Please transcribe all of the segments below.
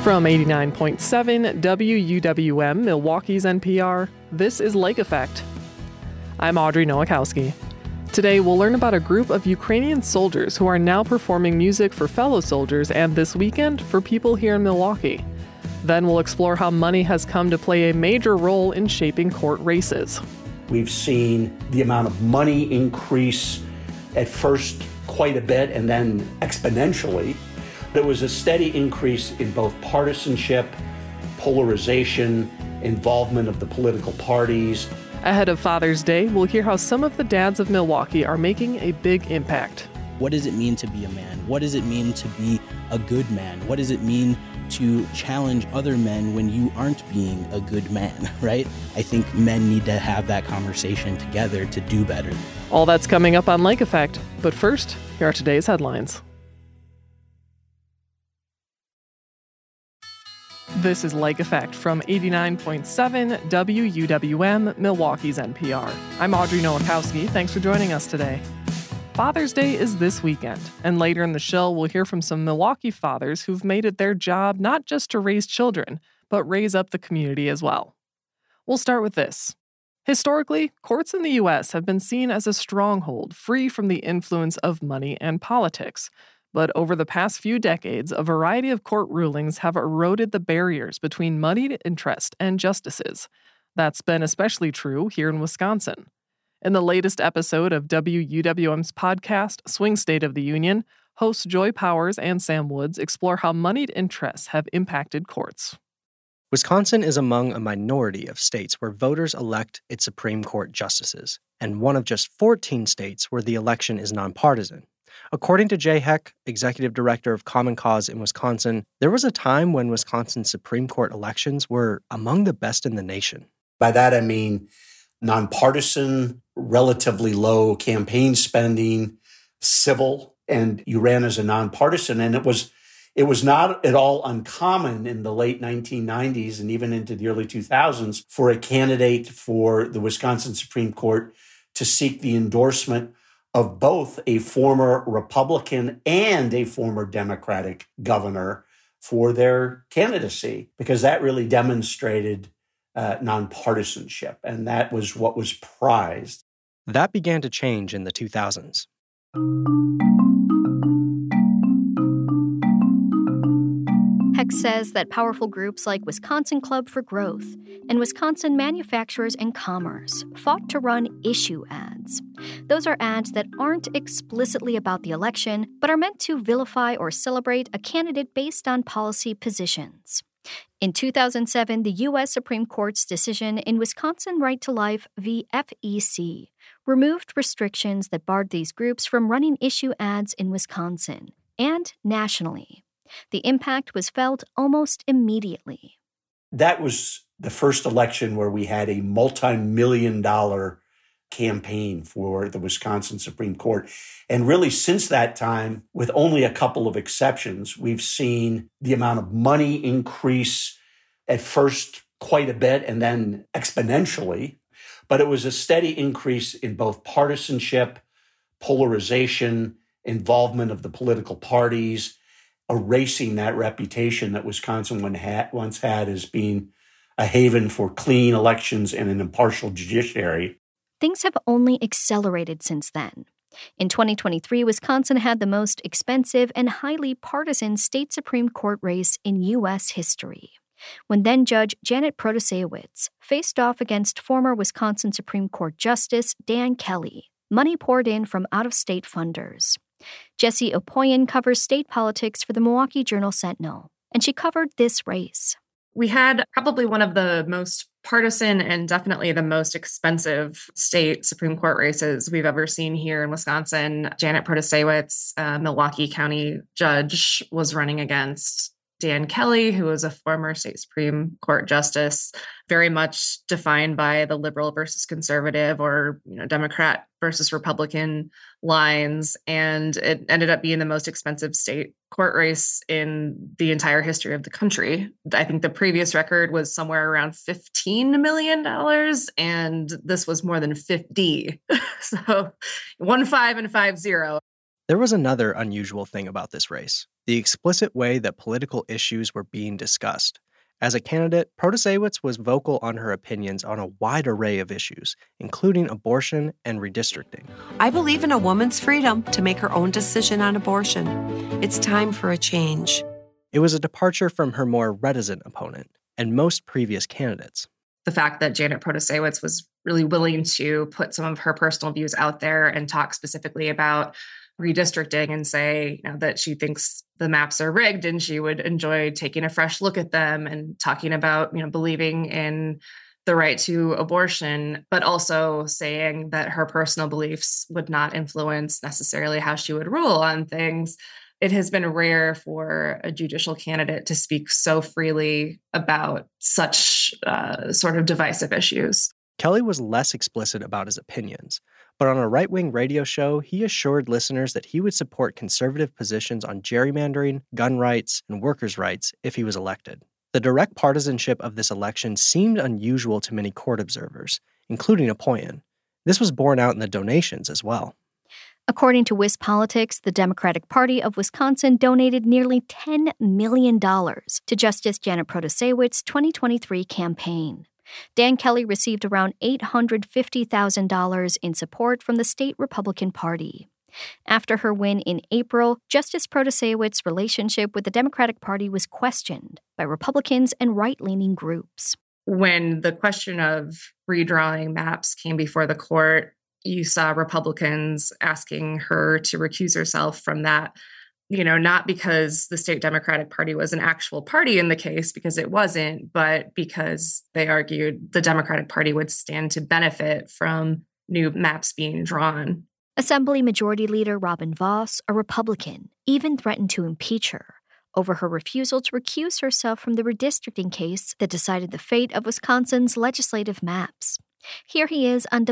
From 89.7 WUWM, Milwaukee's NPR, this is Lake Effect. I'm Audrey Nowakowski. Today, we'll learn about a group of Ukrainian soldiers who are now performing music for fellow soldiers and this weekend for people here in Milwaukee. Then we'll explore how money has come to play a major role in shaping court races. We've seen the amount of money increase at first quite a bit and then exponentially. There was a steady increase in both partisanship, polarization, involvement of the political parties. Ahead of Father's Day, we'll hear how some of the dads of Milwaukee are making a big impact. What does it mean to be a man? What does it mean to be a good man? What does it mean to challenge other men when you aren't being a good man, right? I think men need to have that conversation together to do better. All that's coming up on Lake Effect. But first, here are today's headlines. This is Lake Effect from 89.7 WUWM, Milwaukee's NPR. I'm Audrey Nowakowski. Thanks for joining us today. Father's Day is this weekend, and later in the show, we'll hear from some Milwaukee fathers who've made it their job not just to raise children, but raise up the community as well. We'll start with this. Historically, courts in the U.S. have been seen as a stronghold free from the influence of money and politics. But over the past few decades, a variety of court rulings have eroded the barriers between moneyed interest and justices. That's been especially true here in Wisconsin. In the latest episode of WUWM's podcast, Swing State of the Union, hosts Joy Powers and Sam Woods explore how moneyed interests have impacted courts. Wisconsin is among a minority of states where voters elect its Supreme Court justices, and one of just 14 states where the election is nonpartisan. According to Jay Heck, executive director of Common Cause in Wisconsin, there was a time when Wisconsin's Supreme Court elections were among the best in the nation. By that, I mean nonpartisan, relatively low campaign spending, civil, and you ran as a nonpartisan. And it was not at all uncommon in the late 1990s and even into the early 2000s for a candidate for the Wisconsin Supreme Court to seek the endorsement of both a former Republican and a former Democratic governor for their candidacy, because that really demonstrated nonpartisanship, and that was what was prized. That began to change in the 2000s. Heck says that powerful groups like Wisconsin Club for Growth and Wisconsin Manufacturers and Commerce fought to run issue ads. Those are ads that aren't explicitly about the election, but are meant to vilify or celebrate a candidate based on policy positions. In 2007, the U.S. Supreme Court's decision in Wisconsin Right to Life v. FEC removed restrictions that barred these groups from running issue ads in Wisconsin and nationally. The impact was felt almost immediately. That was the first election where we had a multi-million-dollar campaign for the Wisconsin Supreme Court. And really, since that time, with only a couple of exceptions, we've seen the amount of money increase at first quite a bit and then exponentially. But it was a steady increase in both partisanship, polarization, involvement of the political parties, erasing that reputation that Wisconsin once had as being a haven for clean elections and an impartial judiciary. Things have only accelerated since then. In 2023, Wisconsin had the most expensive and highly partisan state Supreme Court race in U.S. history, when then-Judge Janet Protasiewicz faced off against former Wisconsin Supreme Court Justice Dan Kelly. Money poured in from out-of-state funders. Jessie Opoyan covers state politics for the Milwaukee Journal-Sentinel, and she covered this race. We had probably one of the most partisan and definitely the most expensive state Supreme Court races we've ever seen here in Wisconsin. Janet Protasiewicz, Milwaukee County judge, was running against Dan Kelly, who was a former state Supreme Court justice, very much defined by the liberal versus conservative or Democrat versus Republican lines. And it ended up being the most expensive state court race in the entire history of the country. I think the previous record was somewhere around $15 million, and this was more than 50. So 1-5 and 5-0. There was another unusual thing about this race. the explicit way that political issues were being discussed. As a candidate, Protasiewicz was vocal on her opinions on a wide array of issues, including abortion and redistricting. I believe in a woman's freedom to make her own decision on abortion. It's time for a change. It was a departure from her more reticent opponent and most previous candidates. The fact that Janet Protasiewicz was really willing to put some of her personal views out there and talk specifically about redistricting and say, that she thinks the maps are rigged and she would enjoy taking a fresh look at them, and talking about, believing in the right to abortion, but also saying that her personal beliefs would not influence necessarily how she would rule on things. It has been rare for a judicial candidate to speak so freely about such sort of divisive issues. Kelly was less explicit about his opinions, but on a right-wing radio show, he assured listeners that he would support conservative positions on gerrymandering, gun rights, and workers' rights if he was elected. The direct partisanship of this election seemed unusual to many court observers, including Apoyan. This was borne out in the donations as well. According to WisPolitics, the Democratic Party of Wisconsin donated nearly $10 million to Justice Janet Protasiewicz's 2023 campaign. Dan Kelly received around $850,000 in support from the state Republican Party. After her win in April, Justice Protasiewicz's relationship with the Democratic Party was questioned by Republicans and right-leaning groups. When the question of redrawing maps came before the court, you saw Republicans asking her to recuse herself from that, not because the state Democratic Party was an actual party in the case, because it wasn't, but because they argued the Democratic Party would stand to benefit from new maps being drawn. Assembly Majority Leader Robin Vos, a Republican, even threatened to impeach her over her refusal to recuse herself from the redistricting case that decided the fate of Wisconsin's legislative maps. Here he is on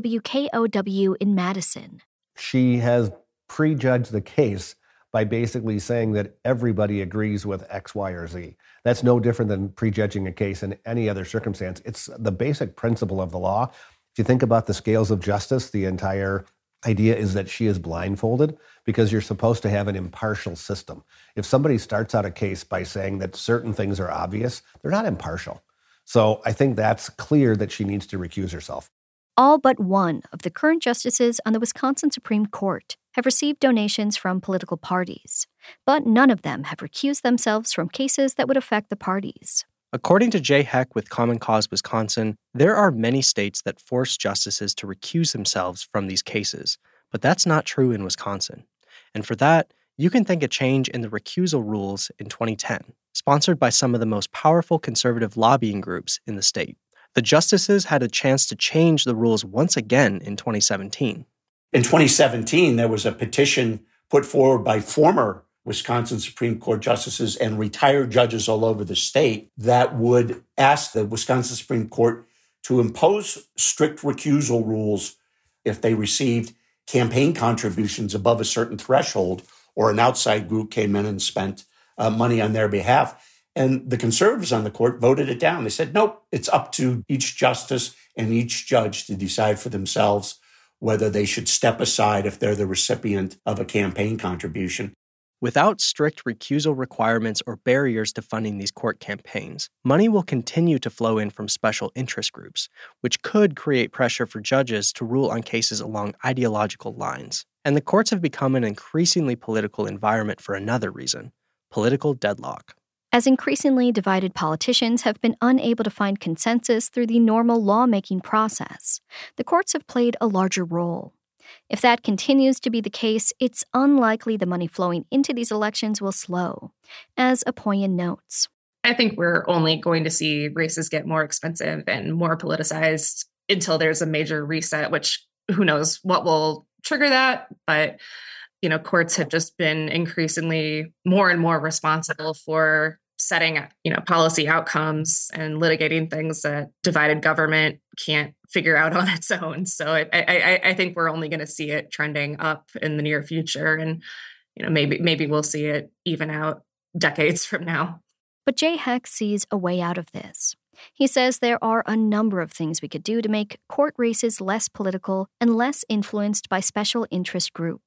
WKOW in Madison. She has prejudged the case by basically saying that everybody agrees with X, Y, or Z. That's no different than prejudging a case in any other circumstance. It's the basic principle of the law. If you think about the scales of justice, the entire idea is that she is blindfolded because you're supposed to have an impartial system. If somebody starts out a case by saying that certain things are obvious, they're not impartial. So I think that's clear that she needs to recuse herself. All but one of the current justices on the Wisconsin Supreme Court have received donations from political parties, but none of them have recused themselves from cases that would affect the parties. According to Jay Heck with Common Cause Wisconsin, there are many states that force justices to recuse themselves from these cases, but that's not true in Wisconsin. And for that, you can thank a change in the recusal rules in 2010, sponsored by some of the most powerful conservative lobbying groups in the state. The justices had a chance to change the rules once again in 2017. In 2017, there was a petition put forward by former Wisconsin Supreme Court justices and retired judges all over the state that would ask the Wisconsin Supreme Court to impose strict recusal rules if they received campaign contributions above a certain threshold or an outside group came in and spent money on their behalf. And the conservatives on the court voted it down. They said, nope, it's up to each justice and each judge to decide for themselves whether they should step aside if they're the recipient of a campaign contribution. Without strict recusal requirements or barriers to funding these court campaigns, money will continue to flow in from special interest groups, which could create pressure for judges to rule on cases along ideological lines. And the courts have become an increasingly political environment for another reason: political deadlock. As increasingly divided politicians have been unable to find consensus through the normal lawmaking process, the courts have played a larger role. If that continues to be the case, it's unlikely the money flowing into these elections will slow, as Apoyan notes. I think we're only going to see races get more expensive and more politicized until there's a major reset, which who knows what will trigger that. But, courts have just been increasingly more and more responsible for setting, policy outcomes and litigating things that divided government can't figure out on its own. So I think we're only going to see it trending up in the near future. And, maybe we'll see it even out decades from now. But Jay Heck sees a way out of this. He says there are a number of things we could do to make court races less political and less influenced by special interest groups.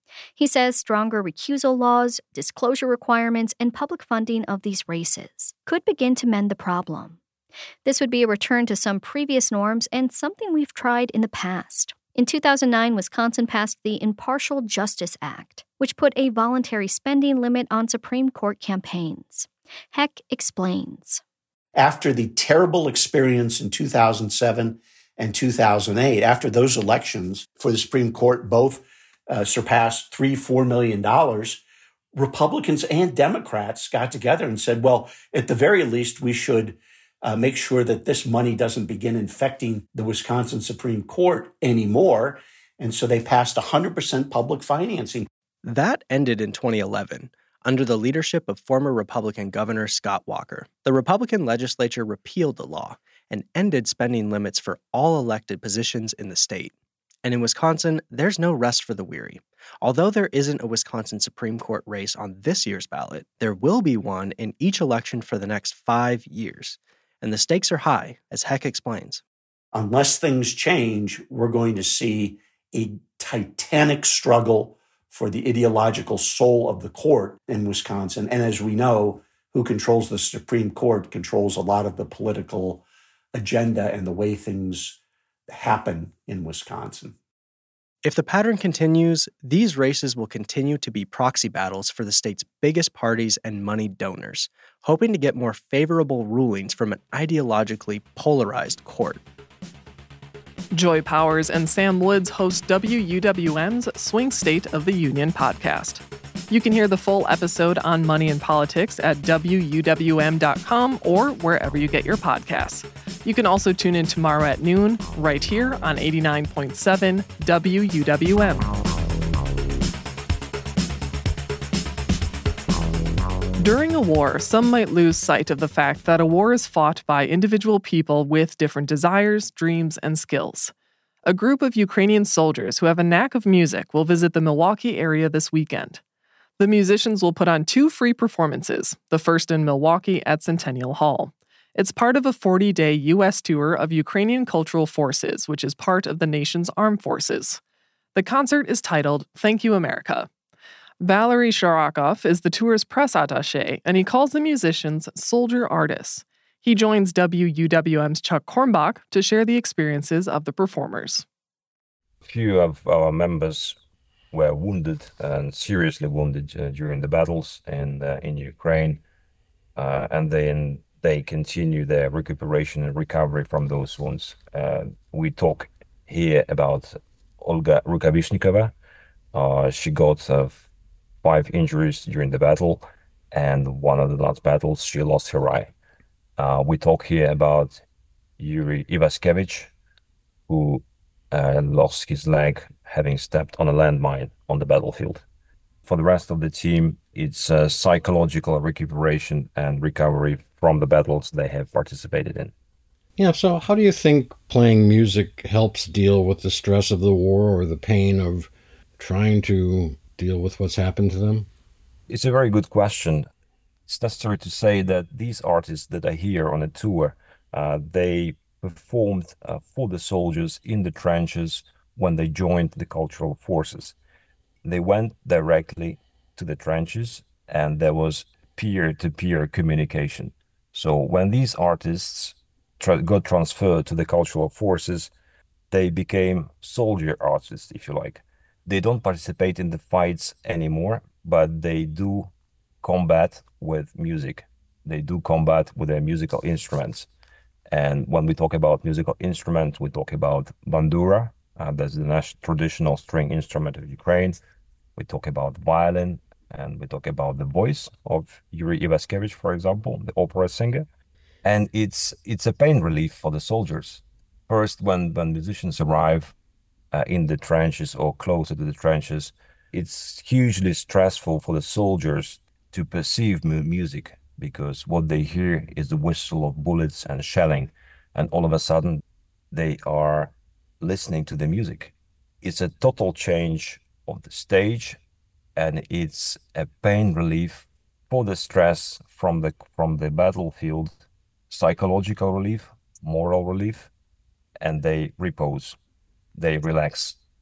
He says stronger recusal laws, disclosure requirements, and public funding of these races could begin to mend the problem. This would be a return to some previous norms and something we've tried in the past. In 2009, Wisconsin passed the Impartial Justice Act, which put a voluntary spending limit on Supreme Court campaigns. Heck explains. After the terrible experience in 2007 and 2008, after those elections for the Supreme Court both surpassed $3-4 million, Republicans and Democrats got together and said, well, at the very least, we should make sure that this money doesn't begin infecting the Wisconsin Supreme Court anymore. And so they passed 100% public financing. That ended in 2011, under the leadership of former Republican Governor Scott Walker. The Republican legislature repealed the law and ended spending limits for all elected positions in the state. And in Wisconsin, there's no rest for the weary. Although there isn't a Wisconsin Supreme Court race on this year's ballot, there will be one in each election for the next 5 years. And the stakes are high, as Heck explains. Unless things change, we're going to see a titanic struggle for the ideological soul of the court in Wisconsin. And as we know, who controls the Supreme Court controls a lot of the political agenda and the way things happen in Wisconsin. If the pattern continues, these races will continue to be proxy battles for the state's biggest parties and moneyed donors, hoping to get more favorable rulings from an ideologically polarized court. Joy Powers and Sam Woods host WUWM's Swing State of the Union podcast. You can hear the full episode on money and politics at WUWM.com or wherever you get your podcasts. You can also tune in tomorrow at noon, right here on 89.7 WUWM. During a war, some might lose sight of the fact that a war is fought by individual people with different desires, dreams, and skills. A group of Ukrainian soldiers who have a knack of music will visit the Milwaukee area this weekend. The musicians will put on 2 free performances, the first in Milwaukee at Centennial Hall. It's part of a 40-day U.S. tour of Ukrainian Cultural Forces, which is part of the nation's armed forces. The concert is titled Thank You, America. Valery Sharakov is the tour's press attaché, and he calls the musicians soldier artists. He joins WUWM's Chuck Kornbach to share the experiences of the performers. Few of our members were wounded and seriously wounded during the battles in Ukraine, and then they continue their recuperation and recovery from those wounds. We talk here about Olga Rukavishnikova. She got 5 injuries during the battle, and one of the last battles, she lost her eye. We talk here about Yuri Ivaskevich, who lost his leg having stepped on a landmine on the battlefield. For the rest of the team, it's psychological recuperation and recovery from the battles they have participated in. Yeah, so how do you think playing music helps deal with the stress of the war or the pain of trying to deal with what's happened to them? It's a very good question. It's necessary to say that these artists that are here on a tour, they performed for the soldiers in the trenches when they joined the cultural forces. They went directly to the trenches, and there was peer-to-peer communication. So when these artists got transferred to the cultural forces, they became soldier artists, if you like. They don't participate in the fights anymore, but they do combat with music. They do combat with their musical instruments. And when we talk about musical instruments, we talk about bandura, that's the traditional string instrument of Ukraine. We talk about violin, and we talk about the voice of Yuri Ivaskevich, for example, the opera singer. And it's a pain relief for the soldiers. First, when musicians arrive in the trenches or closer to the trenches, it's hugely stressful for the soldiers to perceive music, because what they hear is the whistle of bullets and shelling, and all of a sudden they are listening to the music. It's a total change of the stage, and it's a pain relief for the stress from the battlefield, psychological relief, moral relief, and they repose, they relax.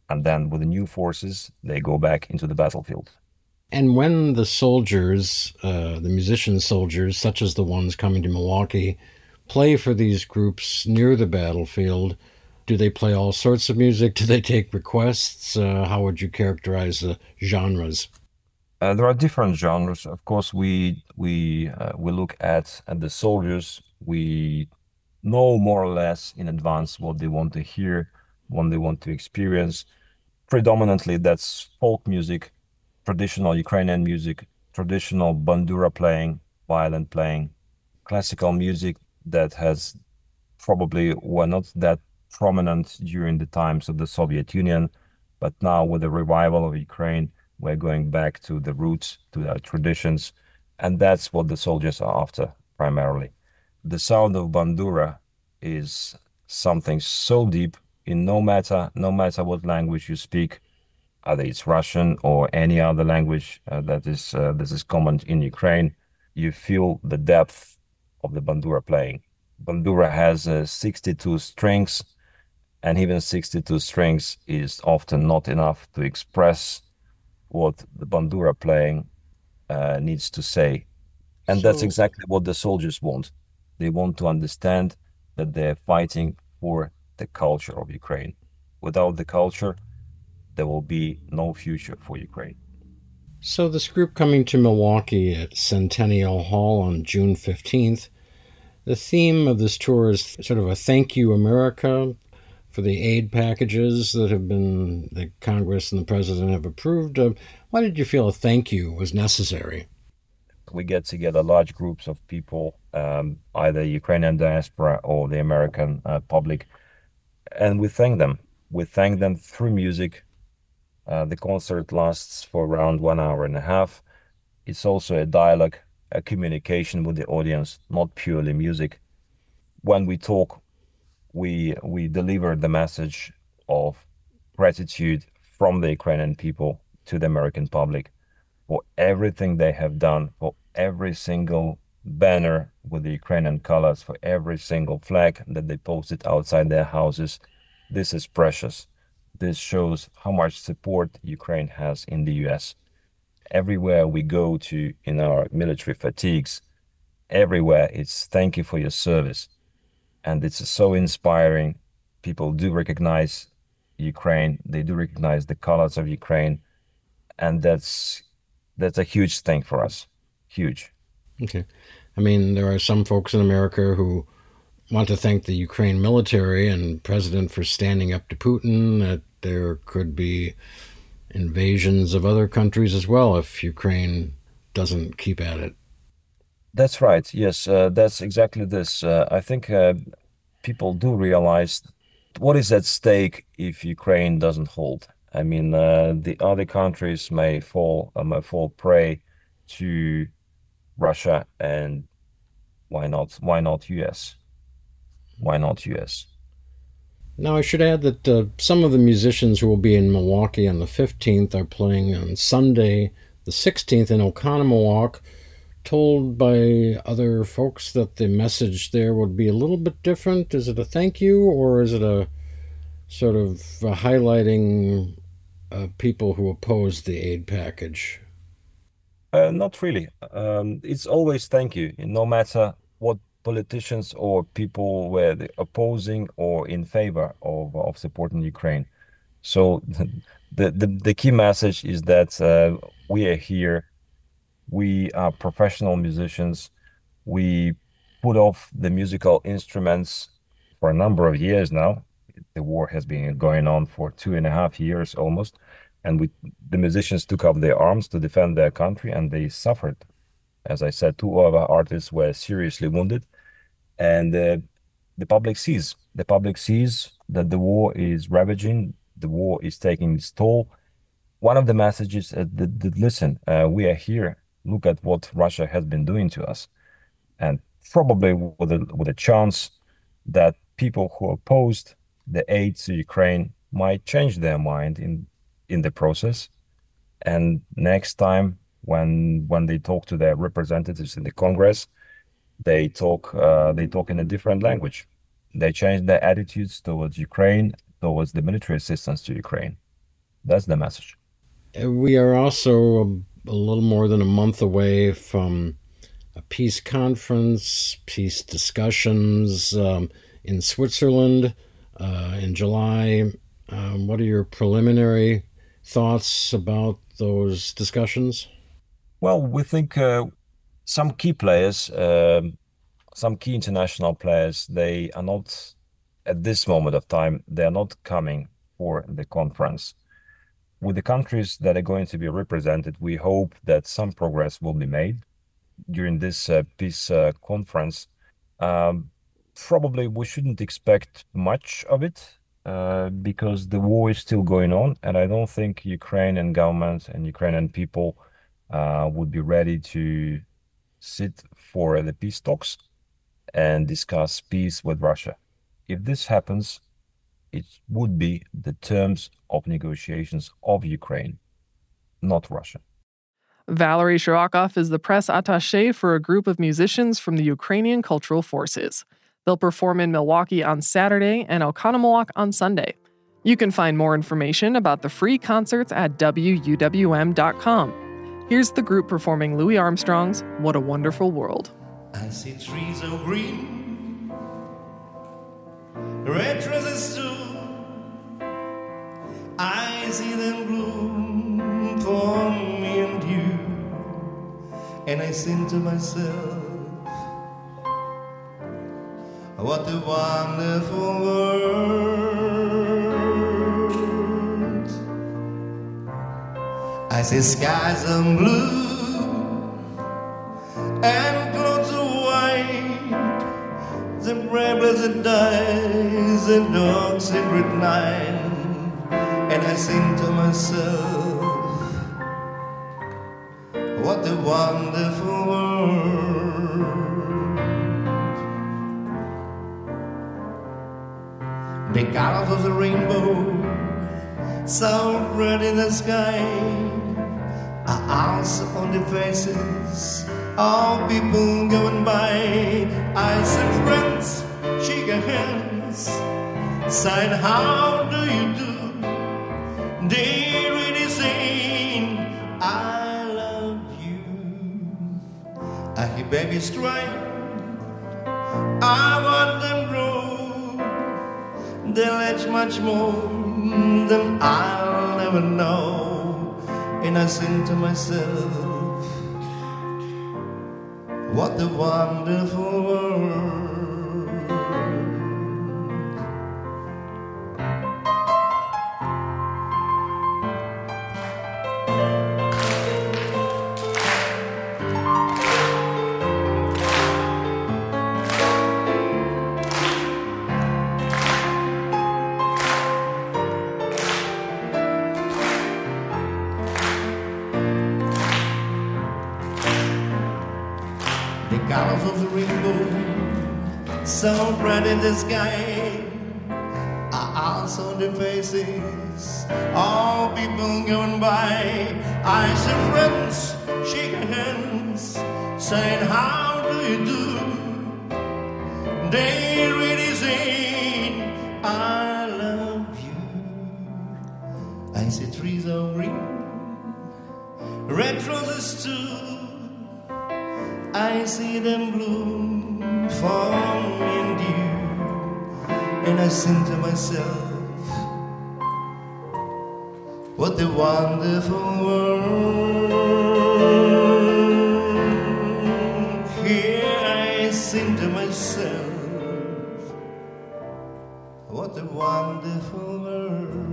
And then with the new forces, they go back into the battlefield. And when the soldiers, the musician soldiers, such as the ones coming to Milwaukee, play for these groups near the battlefield, do they play all sorts of music? Do they take requests? How would you characterize the genres? There are different genres. Of course, we look at the soldiers. We know more or less in advance what they want to hear, what they want to experience. Predominantly, that's folk music, traditional Ukrainian music, traditional bandura playing, violin playing, classical music that has probably were not that prominent during the times of the Soviet Union, but now with the revival of Ukraine, we're going back to the roots, to our traditions, and that's what the soldiers are after primarily. The sound of bandura is something so deep in no matter what language you speak, either it's Russian or any other language that is common in Ukraine, you feel the depth of the bandura playing. Bandura has 62 strings, and even 62 strings is often not enough to express what the bandura playing needs to say. And that's exactly what the soldiers want. They want to understand that they're fighting for the culture of Ukraine. Without the culture, there will be no future for Ukraine. So this group coming to Milwaukee at Centennial Hall on June 15th, the theme of this tour is sort of a thank you, America, for the aid packages that the Congress and the President have approved. Why did you feel a thank you was necessary? We get together large groups of people, either Ukrainian diaspora or the American public, and we thank them. We thank them through music. The concert lasts for around 1 hour and a half. It's also a dialogue, a communication with the audience, not purely music. When we talk, we deliver the message of gratitude from the Ukrainian people to the American public for everything they have done, for every single banner with the Ukrainian colors, for every single flag that they posted outside their houses. This is precious. This shows how much support Ukraine has in the US. Everywhere we go to in our military fatigues, everywhere it's thank you for your service. And it's so inspiring. People do recognize Ukraine. They do recognize the colors of Ukraine. And that's a huge thing for us. Huge. Okay. I mean, there are some folks in America who want to thank the Ukraine military and president for standing up to Putin, that there could be invasions of other countries as well if Ukraine doesn't keep at it. That's right. Yes, that's exactly this. I think people do realize what is at stake if Ukraine doesn't hold. I mean, the other countries may fall prey to Russia, and why not? Why not US? Why not US? Now, I should add that some of the musicians who will be in Milwaukee on the 15th are playing on Sunday, the 16th in Oconomowoc, told by other folks that the message there would be a little bit different. Is it a thank you, or is it a sort of highlighting people who oppose the aid package? Not really. It's always thank you, no matter what politicians or people were opposing or in favor of supporting Ukraine. So the key message is that we are here. We are professional musicians. We put off the musical instruments for a number of years now. The war has been going on for 2.5 years almost. And the musicians took up their arms to defend their country, and they suffered. As I said, 2 of our artists were seriously wounded. And the public sees. The public sees that the war is ravaging. The war is taking its toll. One of the messages is that listen, we are here. Look at what Russia has been doing to us. And probably with a chance that people who opposed the aid to Ukraine might change their mind in the process. And next time when they talk to their representatives in the Congress, they talk in a different language. They change their attitudes towards Ukraine, towards the military assistance to Ukraine. That's the message. We are also a little more than a month away from a peace conference, peace discussions in Switzerland in July. What are your preliminary thoughts about those discussions? Well, we think some key players, some key international players, they are not, at this moment of time, they are not coming for the conference. With the countries that are going to be represented, we hope that some progress will be made during this peace conference. Probably we shouldn't expect much of it because the war is still going on, and I don't think Ukrainian government and Ukrainian people would be ready to sit for the peace talks and discuss peace with Russia. If this happens, it would be the terms of negotiations of Ukraine, not Russia. Valery Shirakov is the press attaché for a group of musicians from the Ukrainian Cultural Forces. They'll perform in Milwaukee on Saturday and Oconomowoc on Sunday. You can find more information about the free concerts at WUWM.com. Here's the group performing Louis Armstrong's What a Wonderful World. I see trees of green, red roses too. I see them bloom for me and you. And I sing to myself, what a wonderful world. I see skies of blue and clouds of white, the bright blessed days, the dark secret night. And I sing to myself, what a wonderful world. The colors of the rainbow, so bright in the sky, are also on the faces of people going by. I see friends shaking hands, saying, how do you do? They really saying, I love you. I hear babies cry, I want them grow. They'll age much more than I'll ever know. And I sing to myself, what a wonderful world. The colors of the rainbow, so bright in the sky, are also the faces of people going by. I see friends shaking hands, saying, how do you do? They really saying, I love you. I see trees of green, red roses too. I see them bloom for me and you. And I sing to myself, what a wonderful world. Here I sing to myself, what a wonderful world.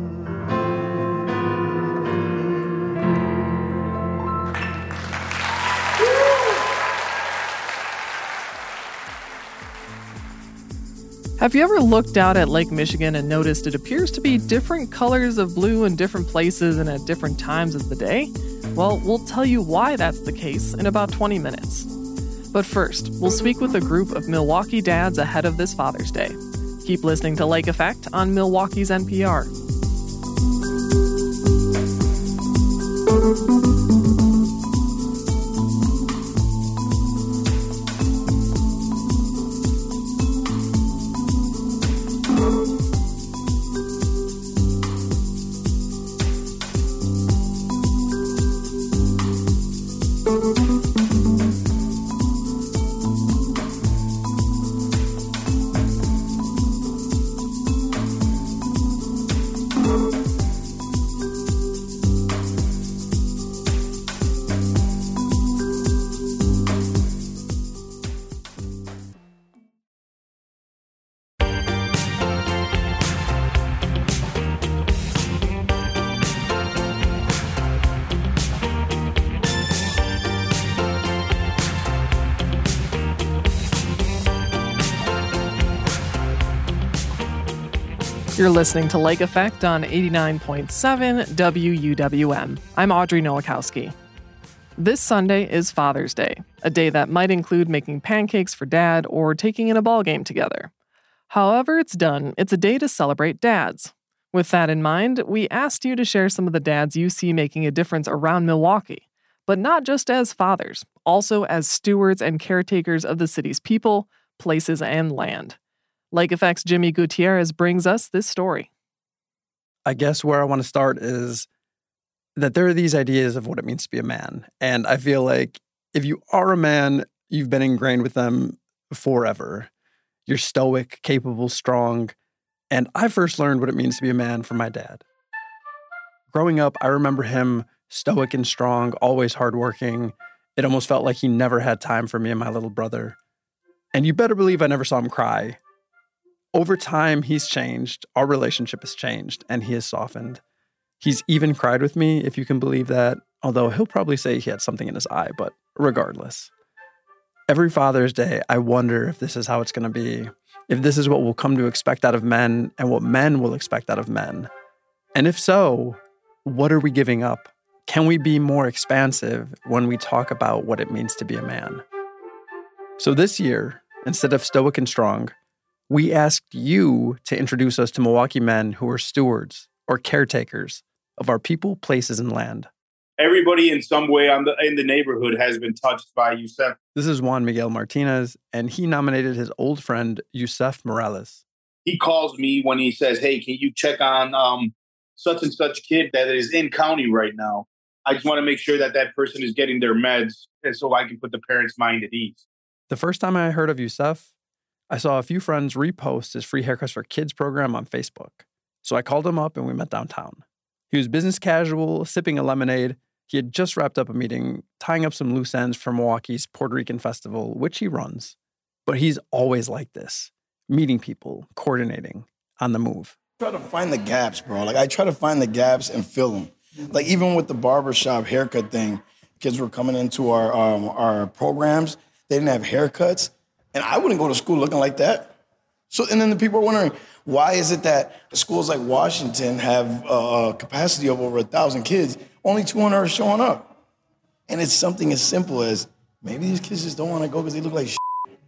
Have you ever looked out at Lake Michigan and noticed it appears to be different colors of blue in different places and at different times of the day? Well, we'll tell you why that's the case in about 20 minutes. But first, we'll speak with a group of Milwaukee dads ahead of this Father's Day. Keep listening to Lake Effect on Milwaukee's NPR. You're listening to Lake Effect on 89.7 WUWM. I'm Audrey Nowakowski. This Sunday is Father's Day, a day that might include making pancakes for Dad or taking in a ball game together. However it's done, it's a day to celebrate dads. With that in mind, we asked you to share some of the dads you see making a difference around Milwaukee, but not just as fathers, also as stewards and caretakers of the city's people, places, and land. Lake Effect's Jimmy Gutierrez brings us this story. I guess where I want to start is that there are these ideas of what it means to be a man. And I feel like if you are a man, you've been ingrained with them forever. You're stoic, capable, strong. And I first learned what it means to be a man from my dad. Growing up, I remember him stoic and strong, always hardworking. It almost felt like he never had time for me and my little brother. And you better believe I never saw him cry. Over time, he's changed. Our relationship has changed, and he has softened. He's even cried with me, if you can believe that, although he'll probably say he had something in his eye, but regardless. Every Father's Day, I wonder if this is how it's going to be, if this is what we'll come to expect out of men and what men will expect out of men. And if so, what are we giving up? Can we be more expansive when we talk about what it means to be a man? So this year, instead of stoic and strong, we asked you to introduce us to Milwaukee men who are stewards or caretakers of our people, places, and land. Everybody in some way in the neighborhood has been touched by Yusef. This is Juan Miguel Martinez, and he nominated his old friend, Yusef Morales. He calls me when he says, hey, can you check on such and such kid that is in county right now? I just want to make sure that that person is getting their meds and so I can put the parents' mind at ease. The first time I heard of Yusef, I saw a few friends repost his free haircuts for kids program on Facebook. So I called him up and we met downtown. He was business casual, sipping a lemonade. He had just wrapped up a meeting, tying up some loose ends for Milwaukee's Puerto Rican Festival, which he runs. But he's always like this, meeting people, coordinating, on the move. I try to find the gaps, bro. I try to find the gaps and fill them. Even with the barbershop haircut thing, kids were coming into our programs. They didn't have haircuts. And I wouldn't go to school looking like that. So, and then the people are wondering, why is it that schools like Washington have a capacity of over 1,000 kids, only 200 are showing up? And it's something as simple as, maybe these kids just don't want to go because they look like shit.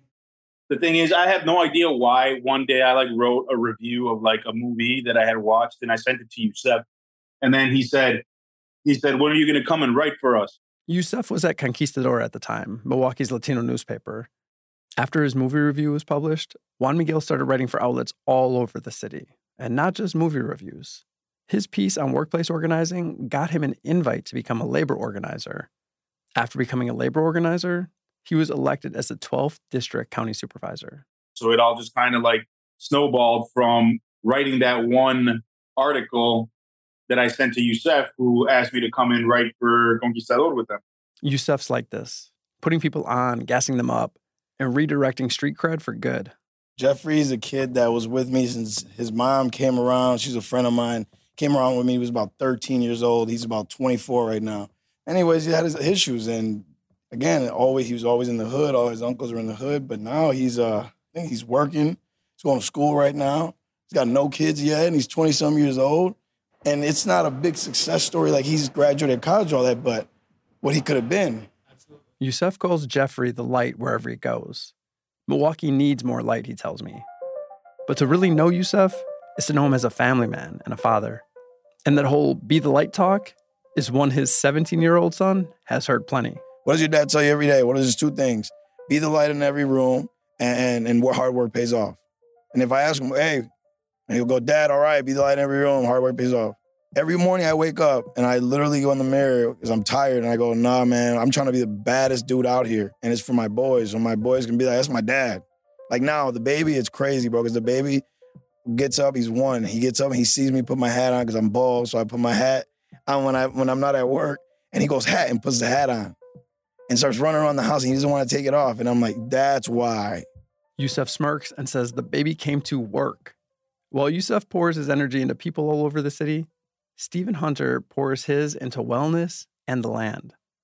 The thing is, I have no idea why. One day I wrote a review of a movie that I had watched and I sent it to Yusef. And then he said, when are you going to come and write for us? Yusef was at Conquistador at the time, Milwaukee's Latino newspaper. After his movie review was published, Juan Miguel started writing for outlets all over the city, and not just movie reviews. His piece on workplace organizing got him an invite to become a labor organizer. After becoming a labor organizer, he was elected as the 12th District County Supervisor. So it all just kind of snowballed from writing that one article that I sent to Yusef, who asked me to come and write for Conquistador with them. Yusef's like this, putting people on, gassing them up, and redirecting street cred for good. Jeffrey's a kid that was with me since his mom came around. She's a friend of mine. Came around with me. He was about 13 years old. He's about 24 right now. Anyways, he had his issues. And again, he was always in the hood. All his uncles were in the hood. But now I think he's working. He's going to school right now. He's got no kids yet, and he's 20-some years old. And it's not a big success story like he's graduated college, all that, but what he could have been. Yusef calls Jeffrey the light wherever he goes. Milwaukee needs more light, he tells me. But to really know Yusef is to know him as a family man and a father. And that whole be the light talk is one his 17-year-old son has heard plenty. What does your dad tell you every day? What are his two things? Be the light in every room and hard work pays off. And if I ask him, hey, and he'll go, Dad, all right, be the light in every room, hard work pays off. Every morning I wake up and I literally go in the mirror because I'm tired and I go, nah, man, I'm trying to be the baddest dude out here. And it's for my boys. So my boys can be like, that's my dad. Now, the baby, it's crazy, bro, because the baby gets up, he's one. He gets up and he sees me put my hat on because I'm bald. So I put my hat on when I'm not at work. And he goes, hat, and puts the hat on and starts running around the house and he doesn't want to take it off. And I'm like, that's why. Yusef smirks and says the baby came to work. While Yusef pours his energy into people all over the city, Stephen Hunter pours his into wellness and the land.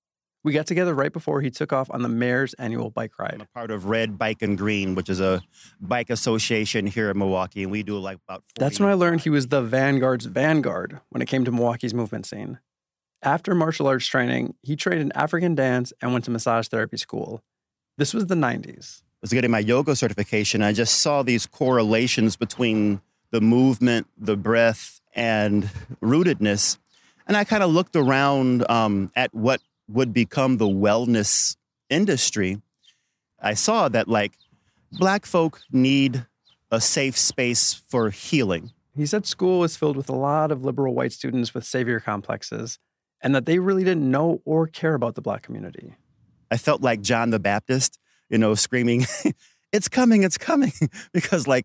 We got together right before he took off on the mayor's annual bike ride. I'm a part of Red Bike and Green, which is a bike association here in Milwaukee, and we do like about 40. That's when I learned he was the vanguard's vanguard when it came to Milwaukee's movement scene. After martial arts training, he trained in African dance and went to massage therapy school. This was the 90s. I was getting my yoga certification. I just saw these correlations between the movement, the breath, and rootedness. And I kind of looked around at what would become the wellness industry. I saw that like Black folk need a safe space for healing. He said school was filled with a lot of liberal white students with savior complexes, and that they really didn't know or care about the Black community. I felt like John the Baptist, screaming, it's coming, because like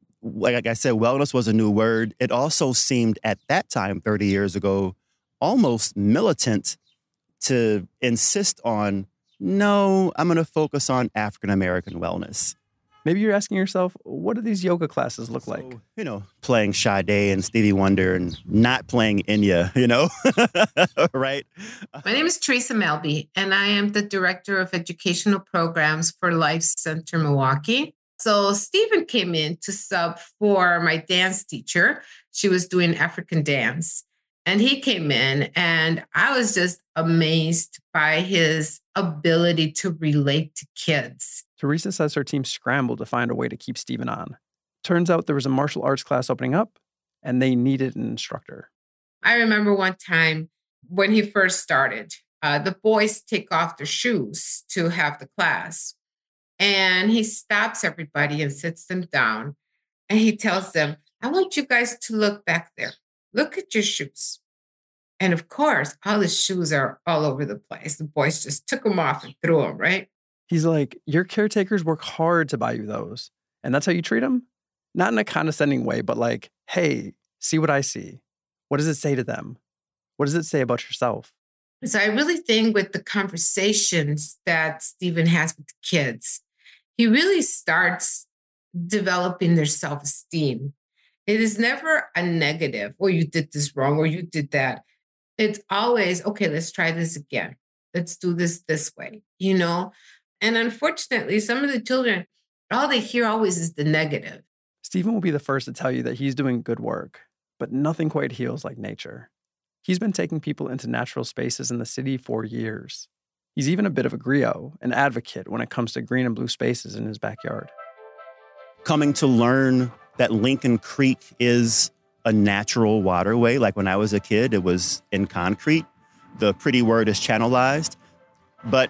I said, wellness was a new word. It also seemed at that time, 30 years ago, almost militant to insist on, no, I'm going to focus on African-American wellness. Maybe you're asking yourself, what do these yoga classes look like? Playing Sade and Stevie Wonder and not playing Enya, right? My name is Teresa Melby, and I am the Director of Educational Programs for Life Center Milwaukee. So Stephen came in to sub for my dance teacher. She was doing African dance. And he came in, and I was just amazed by his ability to relate to kids. Teresa says her team scrambled to find a way to keep Stephen on. Turns out there was a martial arts class opening up, and they needed an instructor. I remember one time when he first started, the boys take off their shoes to have the class. And he stops everybody and sits them down. And he tells them, I want you guys to look back there. Look at your shoes. And of course, all the shoes are all over the place. The boys just took them off and threw them, right? He's like, your caretakers work hard to buy you those. And that's how you treat them? Not in a condescending way, but like, hey, see what I see. What does it say to them? What does it say about yourself? So I really think with the conversations that Stephen has with the kids, he really starts developing their self-esteem. It is never a negative, or you did this wrong, or you did that. It's always, okay, let's try this again. Let's do this way, And unfortunately, some of the children, all they hear always is the negative. Stephen will be the first to tell you that he's doing good work, but nothing quite heals like nature. He's been taking people into natural spaces in the city for years. He's even a bit of a griot, an advocate when it comes to green and blue spaces in his backyard. Coming to learn that Lincoln Creek is a natural waterway. Like when I was a kid, it was in concrete. The pretty word is channelized. But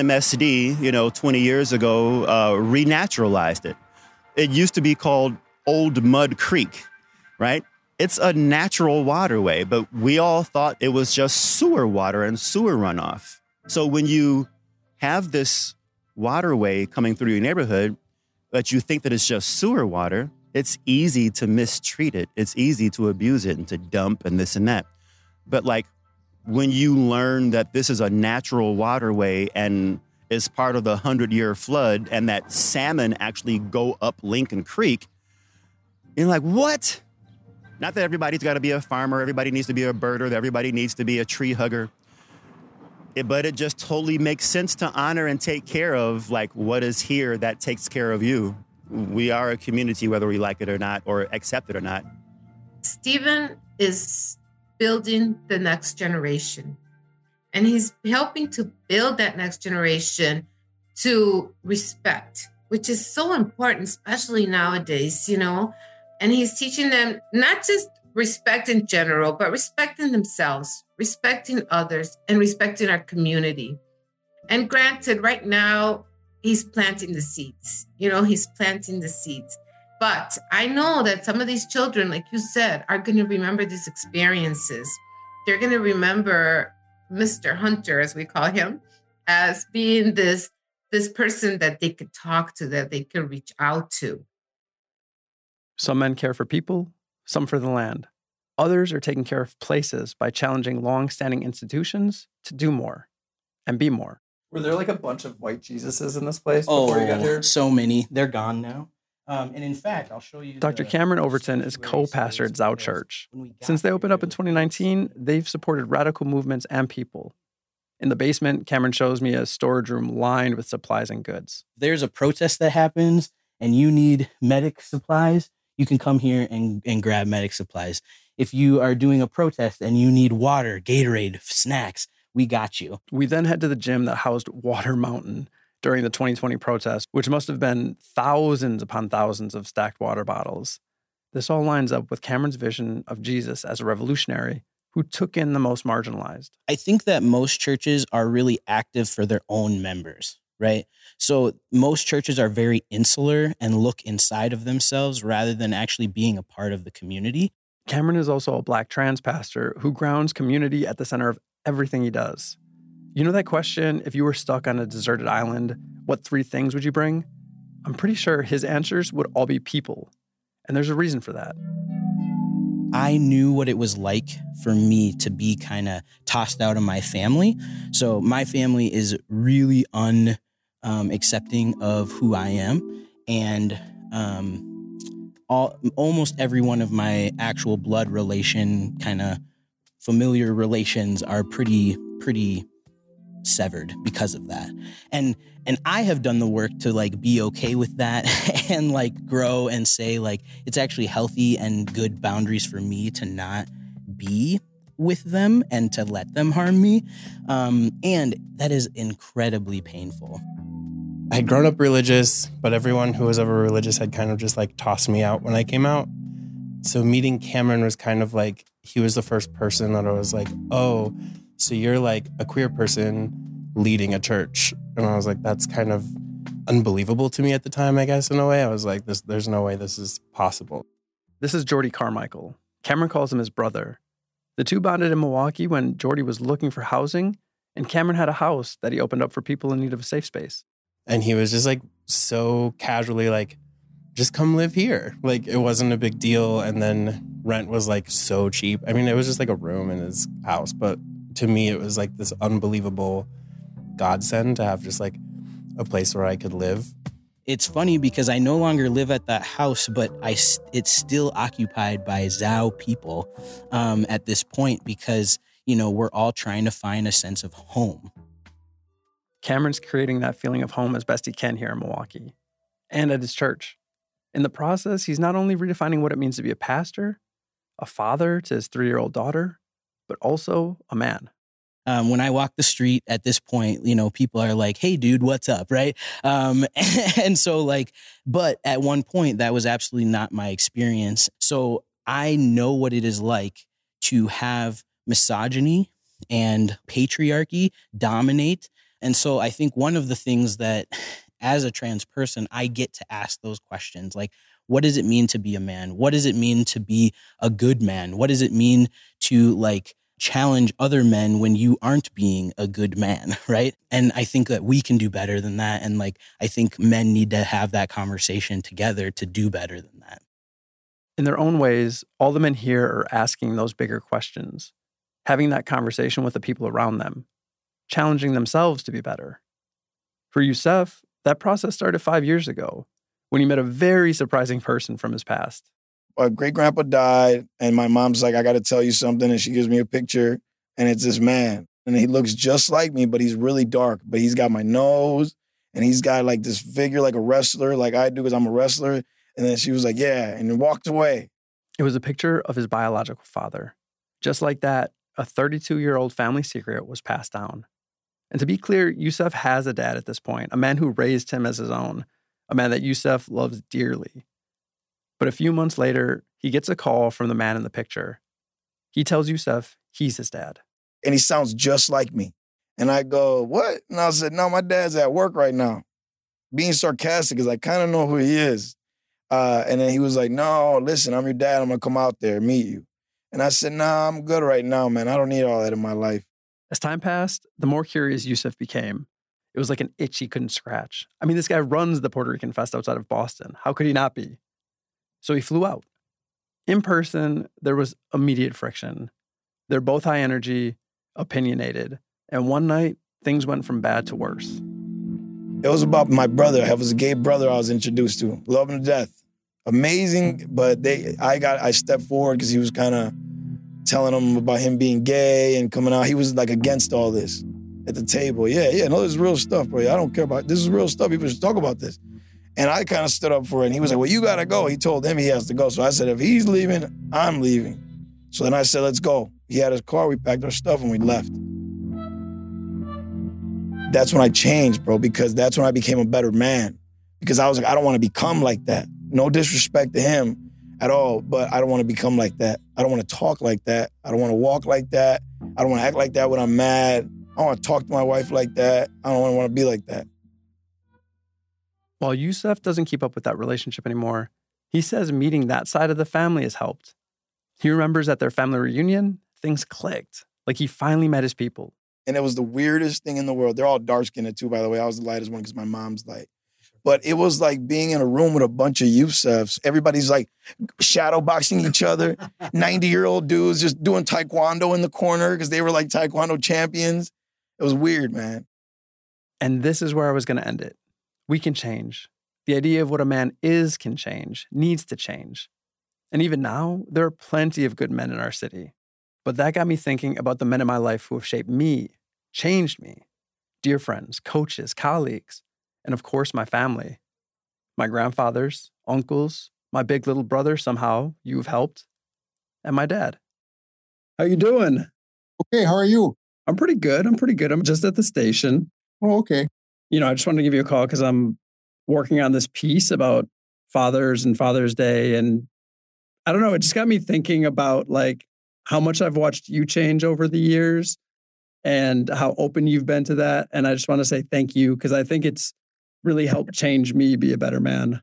MMSD, 20 years ago, renaturalized it. It used to be called Old Mud Creek, right? It's a natural waterway, but we all thought it was just sewer water and sewer runoff. So when you have this waterway coming through your neighborhood, but you think that it's just sewer water, it's easy to mistreat it. It's easy to abuse it and to dump and this and that. But like when you learn that this is a natural waterway and is part of the 100-year flood and that salmon actually go up Lincoln Creek, you're like, what? Not that everybody's got to be a farmer, everybody needs to be a birder, that everybody needs to be a tree hugger. But it just totally makes sense to honor and take care of like what is here that takes care of you. We are a community, whether we like it or not, or accept it or not. Stephen is building the next generation. And he's helping to build that next generation to respect, which is so important, especially nowadays, And he's teaching them not just respect in general, but respecting themselves, respecting others, and respecting our community. And granted, right now, he's planting the seeds. He's planting the seeds. But I know that some of these children, like you said, are going to remember these experiences. They're going to remember Mr. Hunter, as we call him, as being this person that they could talk to, that they could reach out to. Some men care for people, some for the land. Others are taking care of places by challenging long-standing institutions to do more and be more. Were there like a bunch of white Jesuses in this place before you got here? So many. They're gone now. And in fact, I'll show you. Dr. Cameron Overton is co-pastor at Zao Church. Since they opened up in 2019, they've supported radical movements and people. In the basement, Cameron shows me a storage room lined with supplies and goods. There's a protest that happens and you need medic supplies, you can come here and grab medic supplies. If you are doing a protest and you need water, Gatorade, snacks, we got you. We then head to the gym that housed Water Mountain during the 2020 protest, which must have been thousands upon thousands of stacked water bottles. This all lines up with Cameron's vision of Jesus as a revolutionary who took in the most marginalized. I think that most churches are really active for their own members, right? So most churches are very insular and look inside of themselves rather than actually being a part of the community. Cameron is also a Black trans pastor who grounds community at the center of everything he does. You know that question, if you were stuck on a deserted island, what 3 things would you bring? I'm pretty sure his answers would all be people. And there's a reason for that. I knew what it was like for me to be kind of tossed out of my family. So my family is really accepting of who I am. And almost every one of my actual blood relation, kind of familiar relations are pretty severed because of that. And I have done the work to like be okay with that and like grow and say like it's actually healthy and good boundaries for me to not be with them and to let them harm me. And that is incredibly painful. I had grown up religious, but everyone who was ever religious had kind of just like tossed me out when I came out. So meeting Cameron was kind of like, he was the first person that I was like, oh, so you're like a queer person leading a church. And I was like, that's kind of unbelievable to me at the time, I guess, in a way. I was like, there's no way this is possible. This is Jordy Carmichael. Cameron calls him his brother. The two bonded in Milwaukee when Jordy was looking for housing, and Cameron had a house that he opened up for people in need of a safe space. And he was just like so casually like, just come live here. Like it wasn't a big deal. And then rent was like so cheap. I mean, it was just like a room in his house. But to me, it was like this unbelievable godsend to have just like a place where I could live. It's funny because I no longer live at that house, but it's still occupied by Zao people at this point because, you know, we're all trying to find a sense of home. Cameron's creating that feeling of home as best he can here in Milwaukee and at his church. In the process, he's not only redefining what it means to be a pastor, a father to his 3-year-old daughter, but also a man. When I walk the street at this point, you know, people are like, hey, dude, what's up? Right. And so like, but at one point, that was absolutely not my experience. So I know what it is like to have misogyny and patriarchy dominate. And so I think one of the things that as a trans person, I get to ask those questions like, what does it mean to be a man? What does it mean to be a good man? What does it mean to like challenge other men when you aren't being a good man, right? And I think that we can do better than that. And like, I think men need to have that conversation together to do better than that. In their own ways, all the men here are asking those bigger questions, having that conversation with the people around them, challenging themselves to be better. For Yusef, that process started 5 years ago when he met a very surprising person from his past. My great-grandpa died, and my mom's like, I got to tell you something, and she gives me a picture, and it's this man. And he looks just like me, but he's really dark. But he's got my nose, and he's got, like, this figure like a wrestler, like I do because I'm a wrestler. And then she was like, yeah, and then walked away. It was a picture of his biological father. Just like that, a 32-year-old family secret was passed down. And to be clear, Yusef has a dad at this point, a man who raised him as his own, a man that Yusef loves dearly. But a few months later, he gets a call from the man in the picture. He tells Yusef he's his dad. And he sounds just like me. And I go, what? And I said, no, my dad's at work right now. Being sarcastic because I kind of know who he is. And then he was like, no, listen, I'm your dad. I'm going to come out there and meet you. And I said, nah, I'm good right now, man. I don't need all that in my life. As time passed, the more curious Yusef became. It was like an itch he couldn't scratch. I mean, this guy runs the Puerto Rican Fest outside of Boston. How could he not be? So he flew out. In person, there was immediate friction. They're both high energy, opinionated. And one night, things went from bad to worse. It was about my brother. I was a gay brother I was introduced to. Love him to death. Amazing, but I stepped forward because he was kind of telling him about him being gay and coming out. He was like against all this. at the table. Yeah, no, this is real stuff, bro. I don't care about, this is real stuff. People should talk about this. And I kind of stood up for it. And he was like, well, you got to go. He told him he has to go. So I said, if he's leaving, I'm leaving. So then I said, let's go. He had his car. We packed our stuff and we left. That's when I changed, bro, because that's when I became a better man. Because I was like, I don't want to become like that. No disrespect to him at all, but I don't want to become like that. I don't want to talk like that. I don't want to walk like that. I don't want to act like that when I'm mad. I don't want to talk to my wife like that. I don't want to be like that. While Yusef doesn't keep up with that relationship anymore, he says meeting that side of the family has helped. He remembers at their family reunion, things clicked. Like he finally met his people. And it was the weirdest thing in the world. They're all dark-skinned too, by the way. I was the lightest one because my mom's light. But it was like being in a room with a bunch of Yusefs. Everybody's like shadow boxing each other. 90-year-old dudes just doing taekwondo in the corner because they were like taekwondo champions. It was weird, man. And this is where I was going to end it. We can change. The idea of what a man is can change, needs to change. And even now, there are plenty of good men in our city. But that got me thinking about the men in my life who have shaped me, changed me. Dear friends, coaches, colleagues, and of course, my family. My grandfathers, uncles, my big little brother, somehow you've helped, and my dad. How you doing? Okay, how are you? I'm pretty good. I'm just at the station. Oh, okay. You know, I just wanted to give you a call because I'm working on this piece about fathers and Father's Day. And I don't know, it just got me thinking about like how much I've watched you change over the years and how open you've been to that. And I just want to say thank you because I think it's really helped change me be a better man.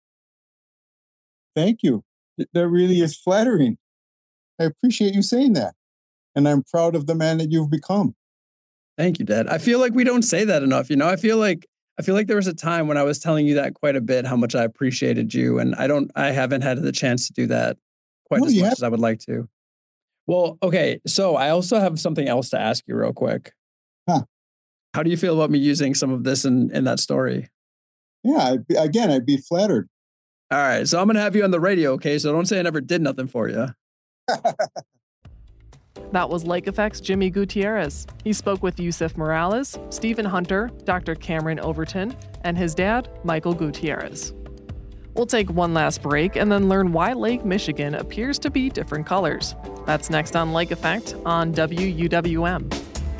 Thank you. That really is flattering. I appreciate you saying that. And I'm proud of the man that you've become. Thank you, Dad. I feel like we don't say that enough. You know, I feel like there was a time when I was telling you that quite a bit, how much I appreciated you. And I haven't had the chance to do that quite as much as I would like to. Well, okay. So I also have something else to ask you real quick. Huh. How do you feel about me using some of this in that story? Yeah, I'd be flattered. All right. So I'm going to have you on the radio, okay? So don't say I never did nothing for you. That was Lake Effect's Jimmy Gutierrez. He spoke with Yusef Morales, Stephen Hunter, Dr. Cameron Overton, and his dad, Michael Gutierrez. We'll take one last break and then learn why Lake Michigan appears to be different colors. That's next on Lake Effect on WUWM.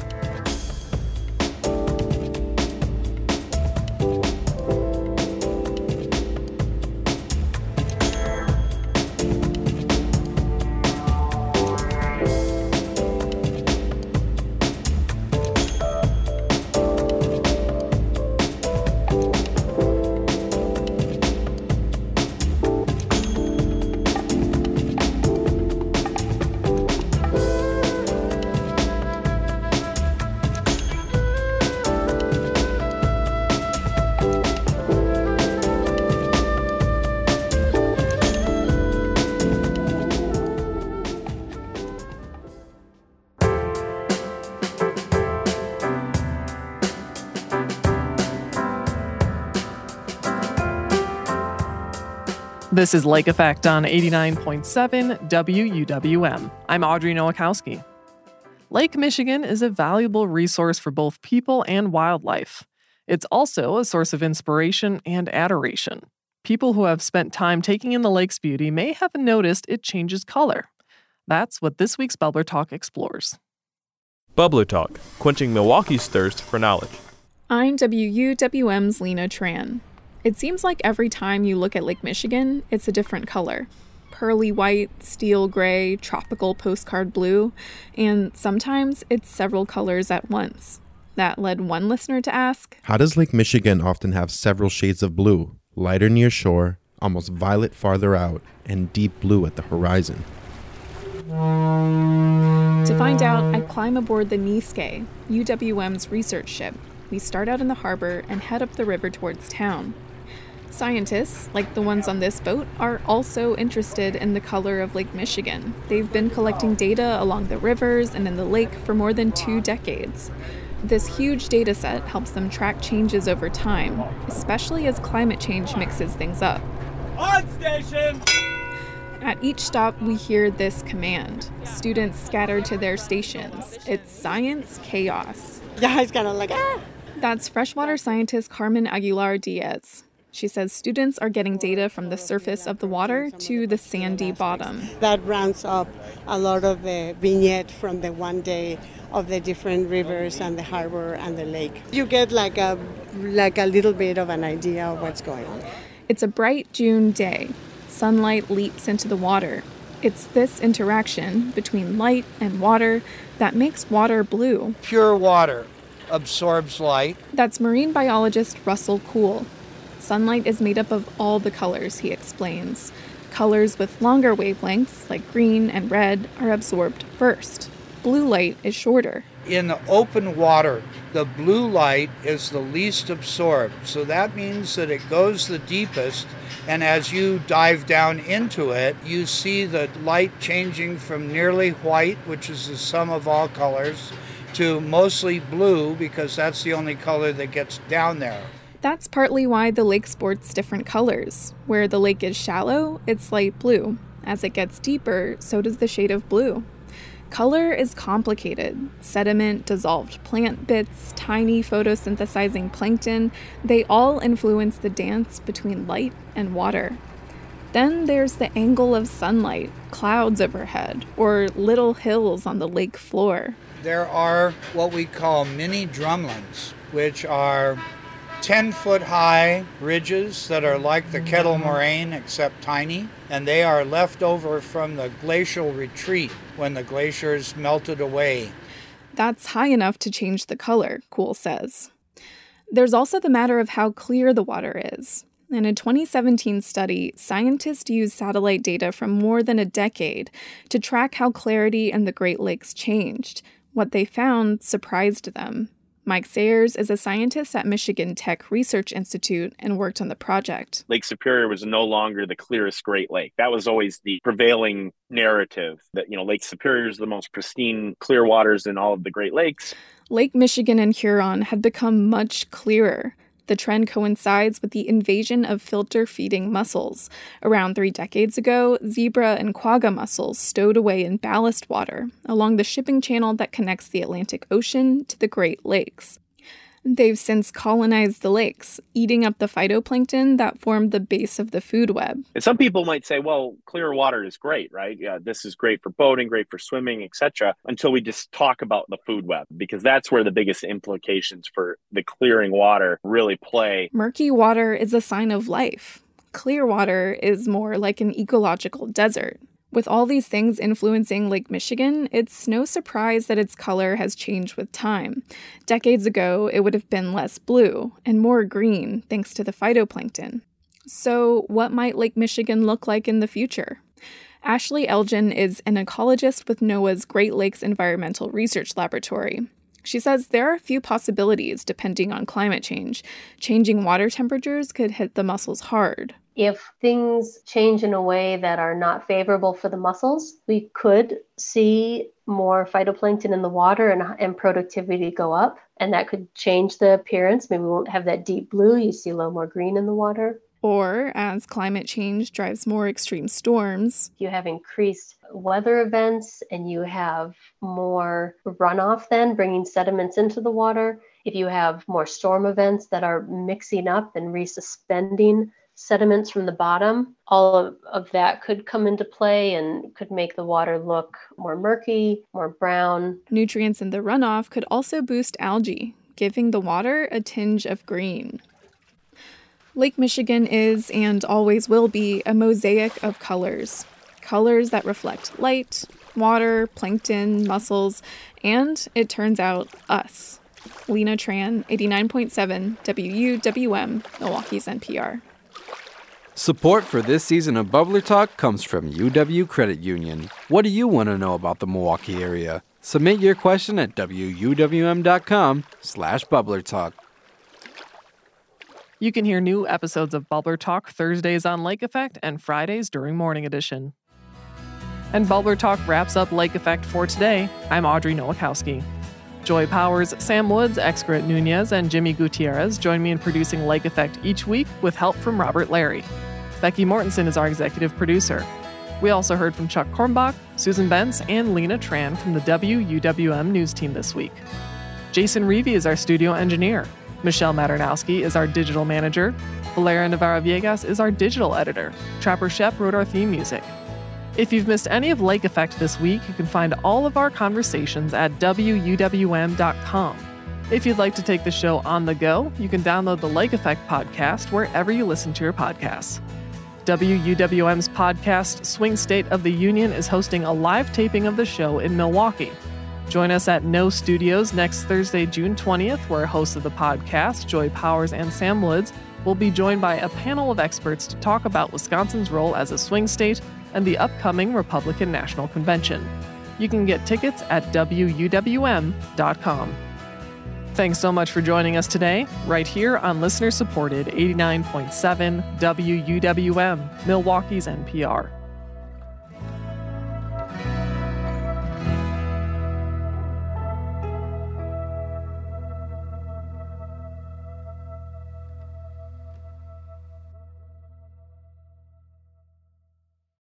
This is Lake Effect on 89.7 WUWM. I'm Audrey Nowakowski. Lake Michigan is a valuable resource for both people and wildlife. It's also a source of inspiration and adoration. People who have spent time taking in the lake's beauty may have noticed it changes color. That's what this week's Bubbler Talk explores. Bubbler Talk, quenching Milwaukee's thirst for knowledge. I'm WUWM's Lena Tran. It seems like every time you look at Lake Michigan, it's a different color. Pearly white, steel gray, tropical postcard blue, and sometimes it's several colors at once. That led one listener to ask, how does Lake Michigan often have several shades of blue, lighter near shore, almost violet farther out, and deep blue at the horizon? To find out, I climb aboard the Niske, UWM's research ship. We start out in the harbor and head up the river towards town. Scientists, like the ones on this boat, are also interested in the color of Lake Michigan. They've been collecting data along the rivers and in the lake for more than 2 decades. This huge data set helps them track changes over time, especially as climate change mixes things up. On station! At each stop, we hear this command. Students scatter to their stations. It's science chaos. Yeah, it's kind of like, ah. That's freshwater scientist Carmen Aguilar Diaz. She says students are getting data from the surface of the water to the sandy bottom. That rounds up a lot of the vignette from the one day of the different rivers and the harbor and the lake. You get like a little bit of an idea of what's going on. It's a bright June day. Sunlight leaps into the water. It's this interaction between light and water that makes water blue. Pure water absorbs light. That's marine biologist Russell Kuhl. Sunlight is made up of all the colors, he explains. Colors with longer wavelengths, like green and red, are absorbed first. Blue light is shorter. In the open water, the blue light is the least absorbed. So that means that it goes the deepest. And as you dive down into it, you see the light changing from nearly white, which is the sum of all colors, to mostly blue, because that's the only color that gets down there. That's partly why the lake sports different colors. Where the lake is shallow, it's light blue. As it gets deeper, so does the shade of blue. Color is complicated. Sediment, dissolved plant bits, tiny photosynthesizing plankton, they all influence the dance between light and water. Then there's the angle of sunlight, clouds overhead, or little hills on the lake floor. There are what we call mini drumlins, which are 10-foot-high ridges that are like the Kettle Moraine except tiny, and they are left over from the glacial retreat when the glaciers melted away. That's high enough to change the color, Kuhl says. There's also the matter of how clear the water is. In a 2017 study, scientists used satellite data from more than a decade to track how clarity in the Great Lakes changed. What they found surprised them. Mike Sayers is a scientist at Michigan Tech Research Institute and worked on the project. Lake Superior was no longer the clearest Great Lake. That was always the prevailing narrative that, Lake Superior is the most pristine, clear waters in all of the Great Lakes. Lake Michigan and Huron had become much clearer. The trend coincides with the invasion of filter-feeding mussels. Around 3 decades ago, zebra and quagga mussels stowed away in ballast water along the shipping channel that connects the Atlantic Ocean to the Great Lakes. They've since colonized the lakes, eating up the phytoplankton that formed the base of the food web. And some people might say, well, clear water is great, right? Yeah, this is great for boating, great for swimming, etc., until we just talk about the food web, because that's where the biggest implications for the clearing water really play. Murky water is a sign of life. Clear water is more like an ecological desert. With all these things influencing Lake Michigan, it's no surprise that its color has changed with time. Decades ago, it would have been less blue and more green thanks to the phytoplankton. So, what might Lake Michigan look like in the future? Ashley Elgin is an ecologist with NOAA's Great Lakes Environmental Research Laboratory. She says there are a few possibilities depending on climate change. Changing water temperatures could hit the mussels hard. If things change in a way that are not favorable for the mussels, we could see more phytoplankton in the water and productivity go up. And that could change the appearance. Maybe we won't have that deep blue. You see a little more green in the water. Or as climate change drives more extreme storms, you have increased weather events and you have more runoff then bringing sediments into the water. If you have more storm events that are mixing up and resuspending sediments from the bottom, all of that could come into play and could make the water look more murky, more brown. Nutrients in the runoff could also boost algae, giving the water a tinge of green. Lake Michigan is, and always will be, a mosaic of colors. Colors that reflect light, water, plankton, mussels, and, it turns out, us. Lena Tran, 89.7 WUWM, Milwaukee's NPR. Support for this season of Bubbler Talk comes from UW Credit Union. What do you want to know about the Milwaukee area? Submit your question at wuwm.com/bubblertalk. You can hear new episodes of Bubbler Talk Thursdays on Lake Effect and Fridays during Morning Edition. And Bubbler Talk wraps up Lake Effect for today. I'm Audrey Nowakowski. Joy Powers, Sam Woods, Excret Nunez, and Jimmy Gutierrez join me in producing Lake Effect each week with help from Robert Larry. Becky Mortensen is our executive producer. We also heard from Chuck Kornbach, Susan Bentz, and Lena Tran from the WUWM news team this week. Jason Reevy is our studio engineer. Michelle Maternowski is our digital manager. Valeria Navarro-Viegas is our digital editor. Trapper Shep wrote our theme music. If you've missed any of Lake Effect this week, you can find all of our conversations at WUWM.com. If you'd like to take the show on the go, you can download the Lake Effect podcast wherever you listen to your podcasts. WUWM's podcast, Swing State of the Union, is hosting a live taping of the show in Milwaukee. Join us at No Studios next Thursday, June 20th, where hosts of the podcast, Joy Powers and Sam Woods, will be joined by a panel of experts to talk about Wisconsin's role as a swing state and the upcoming Republican National Convention. You can get tickets at WUWM.com. Thanks so much for joining us today, right here on listener-supported 89.7 WUWM, Milwaukee's NPR.